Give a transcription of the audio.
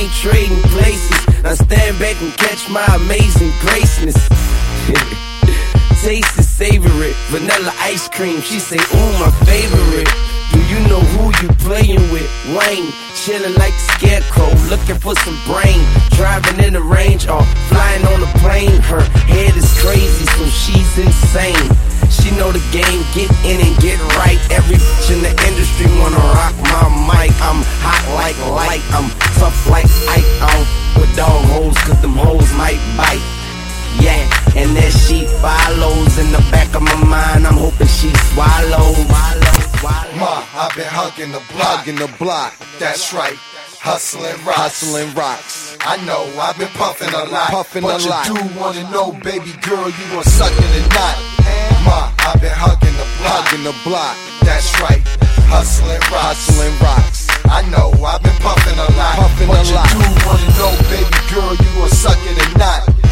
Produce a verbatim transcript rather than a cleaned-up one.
ain't trading places. Now stand back and catch my amazing graceness. Taste it, savor it, vanilla ice cream. She say, ooh, my favorite. Do you know who you playing with? Wayne, chilling like the scarecrow, looking for some brain. Driving in the range or flying on a plane. Her head is crazy, so she's insane. She know the game, get in and get right. Every bitch in the industry wanna rock my mic. I'm hot like light, I'm tough like Ike. I'm with dog holes, cause them hoes might bite. Yeah, and that she follows. In the back of my mind, I'm hoping she swallows. Ma, I've been hugging the block, hugging the block. That's right, hustling rocks. Hustling rocks. I know, I've been puffing a lot, puffing but a you lot. do wanna know, baby girl, you gon' suck it or not? Ma, I've been hugging the block, hugging the block. That's right, hustling rocks. Hustling rocks. I know, I've been puffing a lot, puffing but a you lot. do wanna know, baby girl, you gon' suck it or not?